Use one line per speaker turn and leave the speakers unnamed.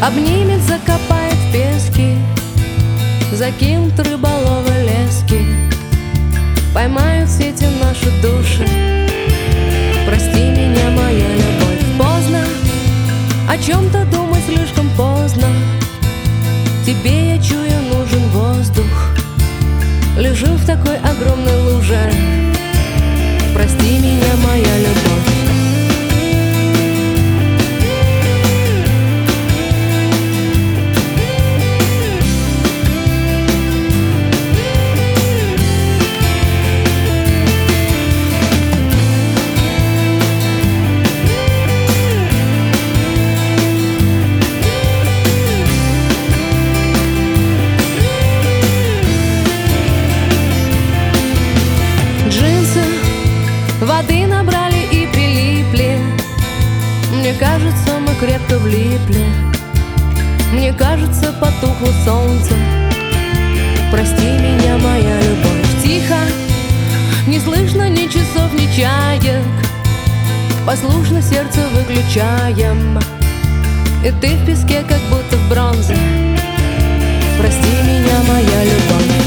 Обнимет, закопает в пески, закинут рыболовы лески, поймают в сети наши души. Прости меня, моя любовь. Поздно о чем-то думать, слишком поздно. Тебе, я чую, нужен воздух. Лежу в такой огромной луже. Прости меня, моя любовь. Воды набрали и прилипли. Мне кажется, мы крепко влипли. Мне кажется, потухло солнце. Прости меня, моя любовь. Тихо, не слышно ни часов, ни чаек. Послушно сердце выключаем. И ты в песке, как будто в бронзе. Прости меня, моя любовь.